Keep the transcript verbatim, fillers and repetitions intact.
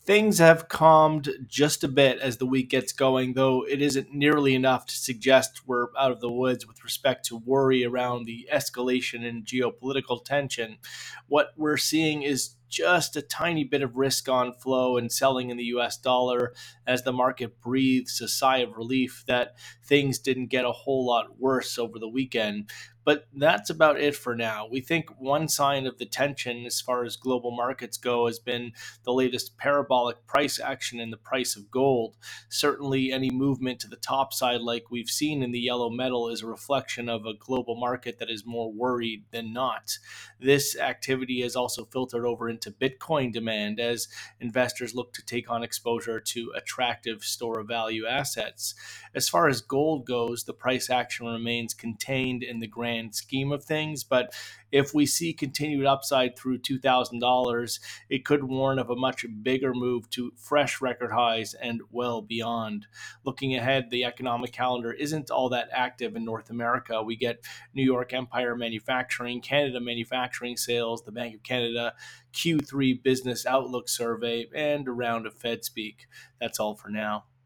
Things have calmed just a bit as the week gets going, though it isn't nearly enough to suggest we're out of the woods with respect to worry around the escalation in geopolitical tension. What we're seeing is just a tiny bit of risk on flow and selling in the U S dollar as the market breathes a sigh of relief that things didn't get a whole lot worse over the weekend. But that's about it for now. We think one sign of the tension as far as global markets go has been the latest parabolic price action in the price of gold. Certainly, any movement to the top side, like we've seen in the yellow metal, is a reflection of a global market that is more worried than not. This activity has also filtered over into Bitcoin demand as investors look to take on exposure to attractive store of value assets. As far as gold goes, the price action remains contained in the grand scheme of things, but if we see continued upside through two thousand dollars it could warn of a much bigger move to fresh record highs and well beyond. Looking ahead, the economic calendar isn't all that active in North America. We get New York Empire Manufacturing, Canada Manufacturing Sales, the Bank of Canada Q three Business Outlook Survey, and a round of Fed speak. That's all for now.